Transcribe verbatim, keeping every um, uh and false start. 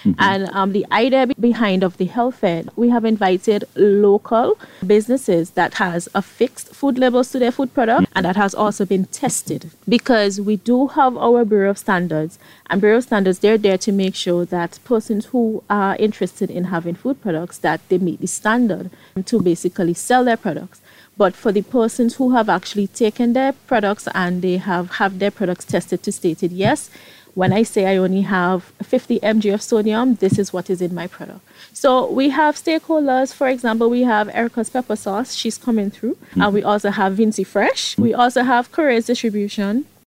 Mm-hmm. And um, the idea behind of the health fair, we have invited local businesses that has affixed food labels to their food product, mm-hmm. and that has also been tested, because we do have our Bureau of Standards, and Bureau of Standards, they're there to make sure that persons who are interested in having food products, that they meet the standard to basically sell their products. But for the persons who have actually taken their products and they have, have their products tested to stated, yes, when I say I only have fifty milligrams of sodium, this is what is in my product. So we have stakeholders. For example, we have Erica's Pepper Sauce. She's coming through. Mm-hmm. And we also have Vinci Fresh. We also have Courier's Distribution.